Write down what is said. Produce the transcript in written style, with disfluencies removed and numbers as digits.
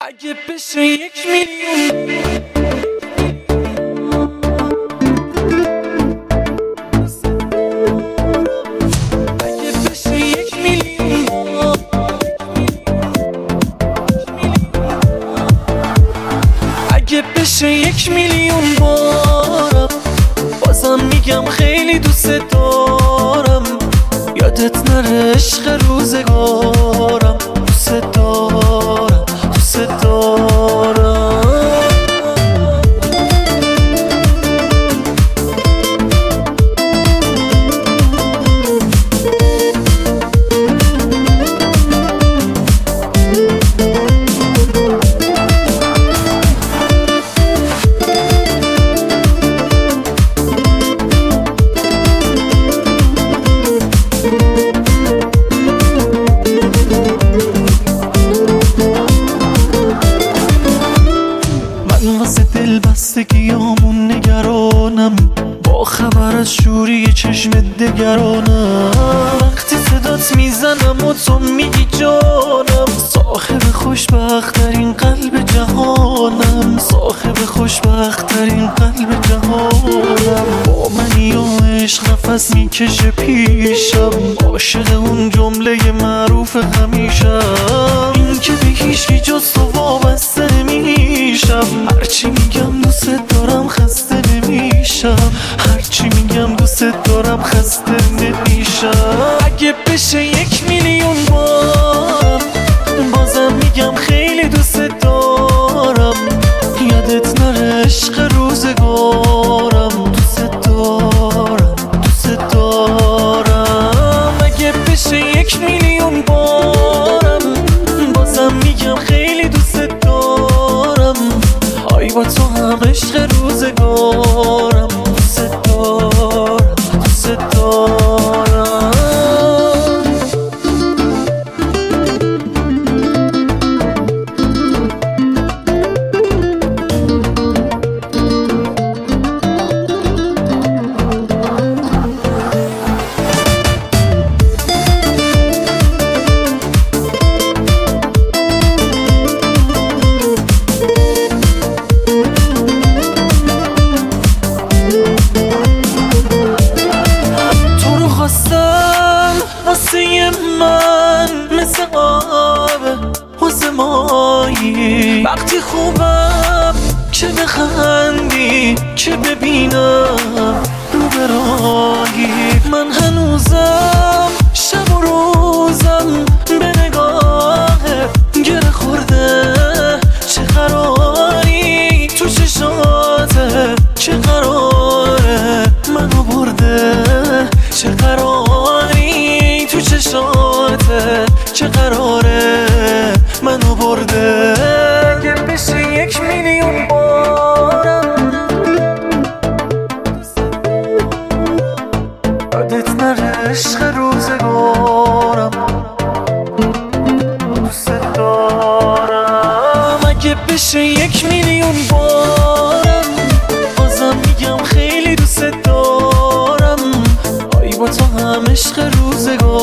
اگه بشه 1,000,000 اگه بشه 1,000,000 اگه بشه 1,000,000 بارم بازم میگم خیلی دوست دارم. یادت نره عشق روزگارم، دوست دارم دوست دارم. واسه دل بستگیامون نگرانم، با خبر از شوری چشم دگرانم. وقتی صدات میزنم و تو میگی جانم، صاحب خوشبخت‌ترین قلب جهانم، صاحب خوشبخت‌ترین قلب جهانم. با منی و عشق نفس میکشه پیشم، عاشق اون جمله معروف همیشم، این که به هیچکی جز تو وابسته نمیشم. هرچی میگم دوست دارم خسته نمیشم، هرچی میگم دوست دارم خسته نمیشم. اگه بشه 1,000,000 بار بازم میگم خیلی دوست دارم. یادت نره عشق روزگارم، دوست دارم دوست دارم. اگه بشه 1,000,000 بارم بازم میگم خیلی دوست دارم. آی با تو هم عشق روزگارم، دوست دارم دوست دارم. واسه من مثل آب واسه مایی، وقتی خوبم چه بخندی چه ببینم رو برایی. من هنوزم شب و روزم به نگاه گره خورده. چه قراری تو چشاته، چه قراره منو برده، چه قراری تو چشاته، چه قراره منو برده. اگه بشه 1,000,000 بارم یادت نره عشق روزگارم، دوست دارم. اگه بشه 1,000,000 بارم بازم میگم خیلی دوست دارم. آی با تو هم عشق روزگارم.